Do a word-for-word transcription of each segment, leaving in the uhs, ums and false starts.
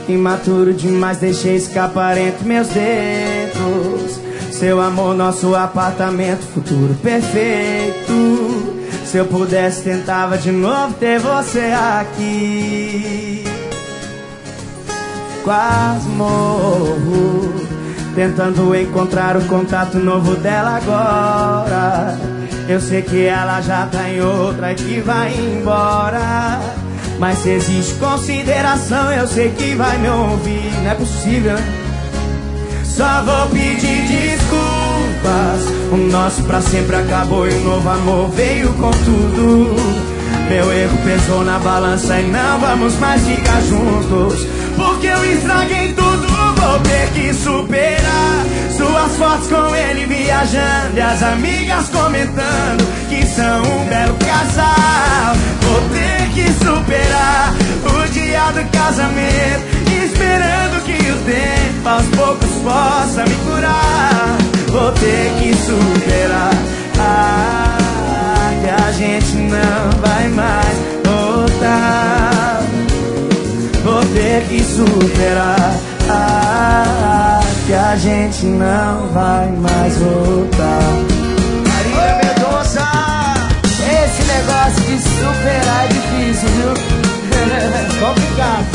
Imaturo demais, deixei escapar entre meus dedos. Seu amor, nosso apartamento, futuro perfeito. Se eu pudesse, tentava de novo ter você aqui. Quase morro, tentando encontrar o contato novo dela agora. Eu sei que ela já tá em outra e que vai embora. Mas se existe consideração, eu sei que vai me ouvir. Não é possível, né? Só vou pedir desculpas. O nosso pra sempre acabou e o novo amor veio com tudo. Meu erro pesou na balança e não vamos mais ficar juntos. Porque eu estraguei tudo, vou ter que superar. Suas fotos com ele viajando e as amigas comentando que são um belo casal. Vou ter que superar o dia do casamento, esperando que o tempo aos poucos possa me curar. Vou ter que superar, ah, que a gente não vai mais voltar. Vou ter que superar, ah, que a gente não vai mais voltar. Marília Mendonça! Esse negócio de superar é difícil, viu? Complicado.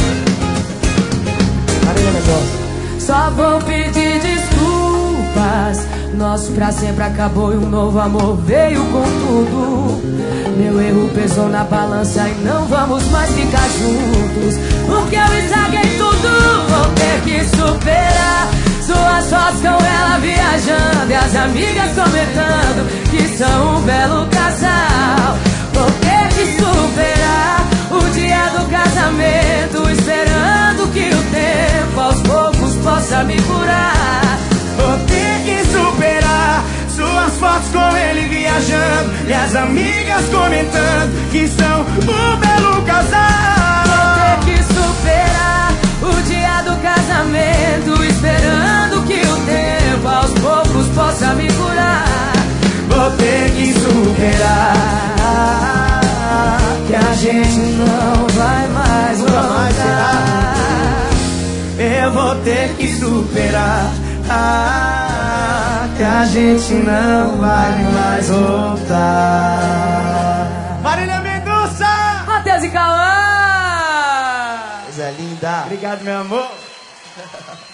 Marília Mendonça. Só vou pedir desculpas. Nosso pra sempre acabou e um novo amor veio com tudo. Meu erro pesou na balança e não vamos mais ficar juntos. Porque eu estraguei tudo, vou ter que superar. Suas fotos com ela viajando e as amigas comentando que são um belo casal. Vou ter que superar o dia do casamento, esperando que o tempo aos poucos possa me curar. Vou ter que superar suas fotos com ele viajando e as amigas comentando que são um belo casal. Vou ter que superar o dia do casamento, esperando que o tempo aos poucos possa me curar. Vou ter que superar, que a gente não vai mais voltar. Eu vou ter que superar, ah, que a gente não vai mais voltar. Marília Mendonça! Matheus e Cauã! Coisa linda. Obrigado, meu amor.